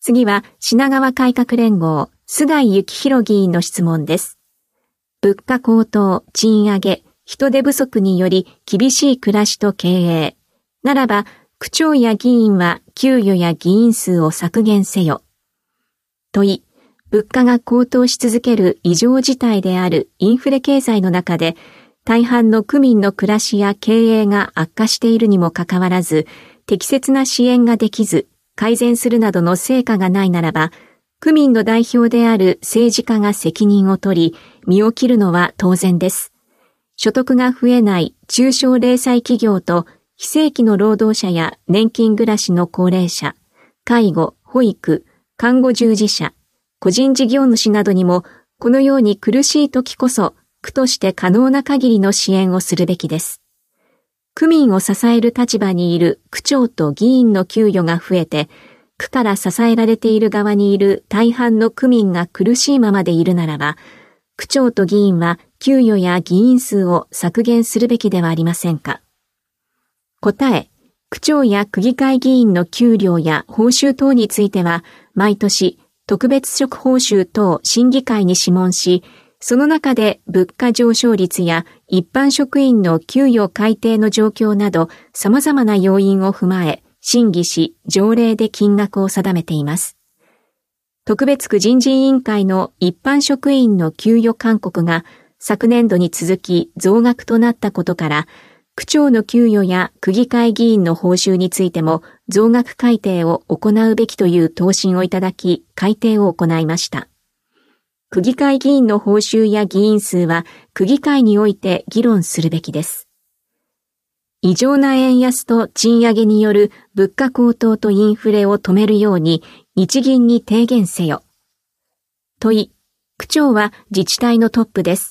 次は品川改革連合、菅井幸弘議員の質問です。物価高騰、賃上げ、人手不足により厳しい暮らしと経営。ならば、区長や議員は給与や議員数を削減せよ。問い、物価が高騰し続ける異常事態であるインフレ経済の中で、大半の区民の暮らしや経営が悪化しているにもかかわらず、適切な支援ができず、改善するなどの成果がないならば、区民の代表である政治家が責任を取り、身を切るのは当然です。所得が増えない中小零細企業と非正規の労働者や年金暮らしの高齢者、介護、保育、看護従事者、個人事業主などにも、このように苦しい時こそ、区として可能な限りの支援をするべきです。区民を支える立場にいる区長と議員の給与が増えて、区から支えられている側にいる大半の区民が苦しいままでいるならば、区長と議員は給与や議員数を削減するべきではありませんか。答え、区長や区議会議員の給料や報酬等については、毎年特別職報酬等審議会に諮問し、その中で物価上昇率や一般職員の給与改定の状況など様々な要因を踏まえ、審議し条例で金額を定めています。特別区人事委員会の一般職員の給与勧告が昨年度に続き増額となったことから、区長の給与や区議会議員の報酬についても増額改定を行うべきという答申をいただき、改定を行いました。区議会議員の報酬や議員数は区議会において議論するべきです。異常な円安と賃上げによる物価高騰とインフレを止めるように日銀に提言せよ。問い、区長は自治体のトップです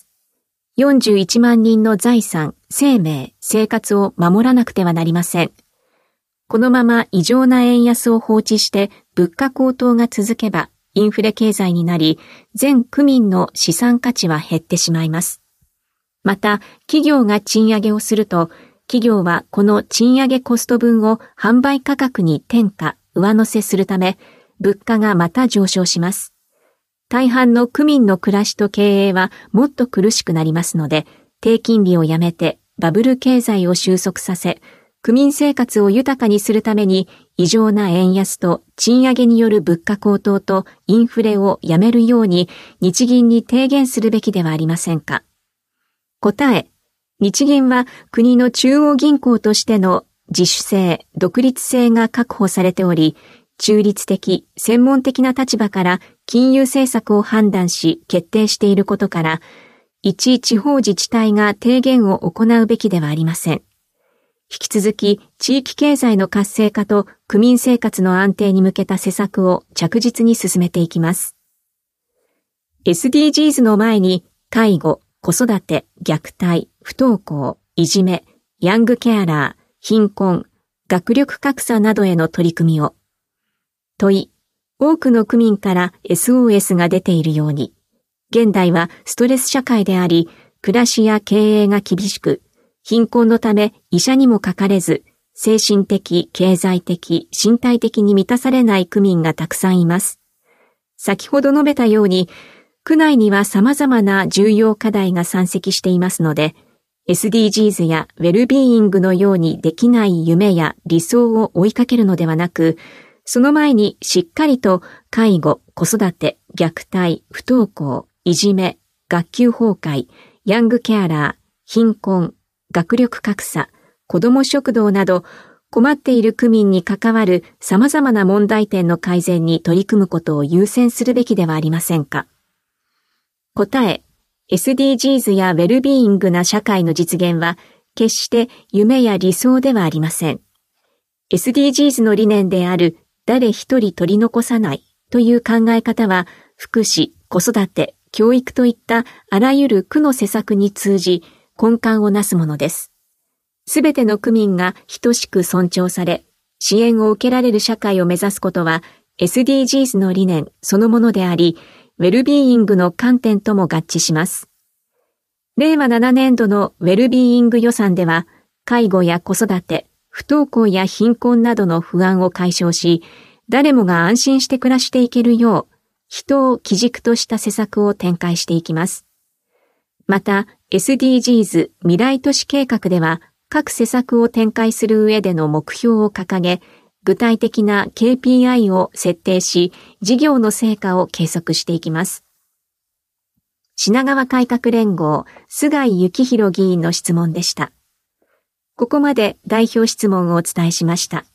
。41万人の財産、生命、生活を守らなくてはなりません。このまま異常な円安を放置して物価高騰が続けば、インフレ経済になり、全区民の資産価値は減ってしまいます。また、企業が賃上げをすると、企業はこの賃上げコスト分を販売価格に転嫁、上乗せするため、物価がまた上昇します。大半の区民の暮らしと経営はもっと苦しくなりますので、低金利をやめてバブル経済を収束させ、区民生活を豊かにするために異常な円安と賃上げによる物価高騰とインフレをやめるように日銀に提言するべきではありませんか。答え、日銀は国の中央銀行としての自主性、独立性が確保されており、中立的、専門的な立場から金融政策を判断し決定していることから、一地方自治体が提言を行うべきではありません。引き続き地域経済の活性化と区民生活の安定に向けた施策を着実に進めていきます。SDGs の前に介護、子育て、虐待、不登校、いじめ、ヤングケアラー、貧困、学力格差などへの取り組みを。問い、多くの区民から SOS が出ているように、現代はストレス社会であり、暮らしや経営が厳しく、貧困のため医者にもかかれず、精神的、経済的、身体的に満たされない区民がたくさんいます。先ほど述べたように、区内には様々な重要課題が山積していますので、SDGs やウェルビーイングのようにできない夢や理想を追いかけるのではなく、その前にしっかりと介護、子育て、虐待、不登校、いじめ、学級崩壊、ヤングケアラー、貧困、学力格差、子ども食堂など困っている区民に関わる様々な問題点の改善に取り組むことを優先するべきではありませんか。答え、SDGs やウェルビーイングな社会の実現は決して夢や理想ではありません。SDGs の理念である誰一人取り残さないという考え方は福祉、子育て、教育といったあらゆる区の施策に通じ根幹をなすものです。すべての区民が等しく尊重され、支援を受けられる社会を目指すことは SDGs の理念そのものであり、ウェルビーイングの観点とも合致します。令和7年度のウェルビーイング予算では、介護や子育て、不登校や貧困などの不安を解消し、 誰もが安心して暮らしていけるよう、人を基軸とした施策を展開していきます。また、SDGs 未来都市計画では、各施策を展開する上での目標を掲げ、具体的な KPI を設定し、事業の成果を計測していきます。品川改革連合、菅井幸弘議員の質問でした。ここまで代表質問をお伝えしました。